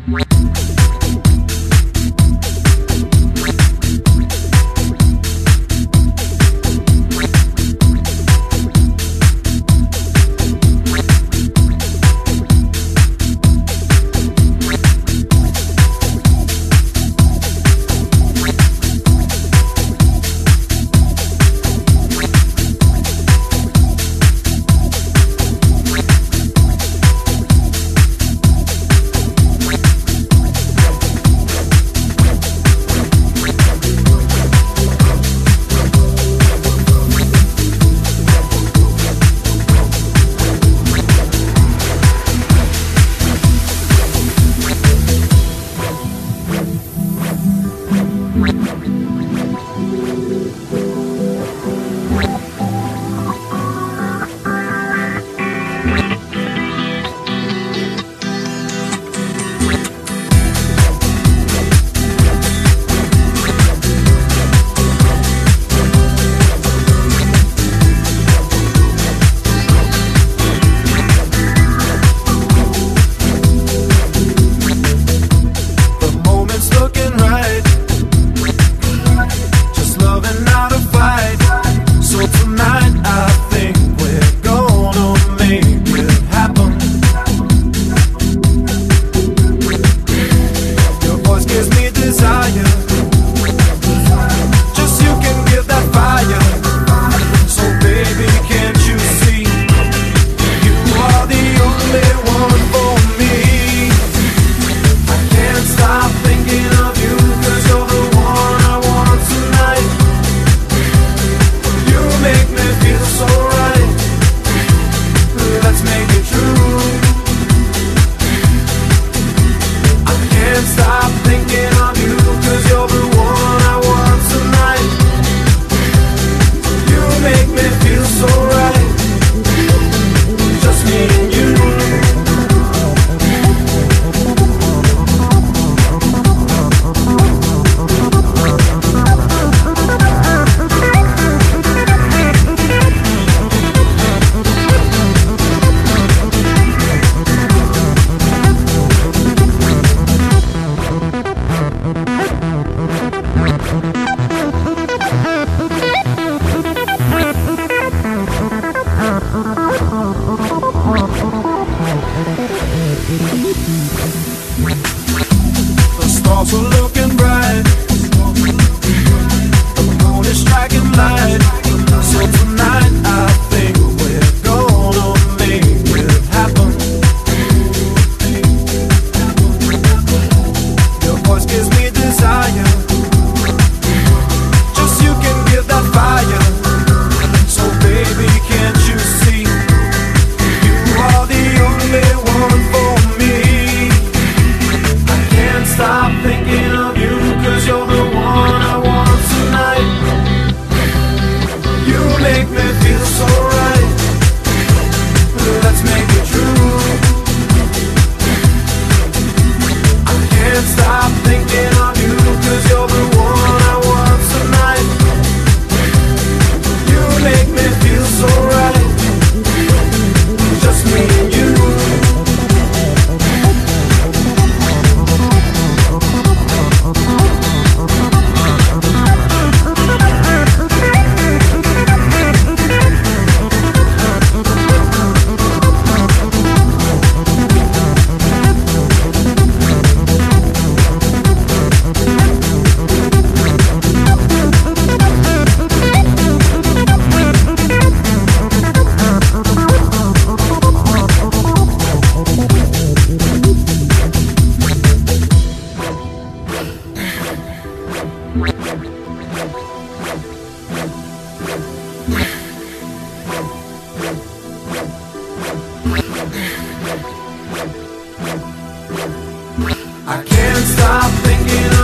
The stars are looking bright, the moon is striking light. So tonight I think we're gonna make it happen. Your voice gives me desire, just you can give that fire. So baby, can't you see, you are the only one for me. I can't stop thinking of you, 'cause you're the one I want tonight. You make me feel so right, let's make it true. I can't stop thinking of you, 'cause you're the one I want tonight. You make me feel so right, just me and you. I can't stop thinking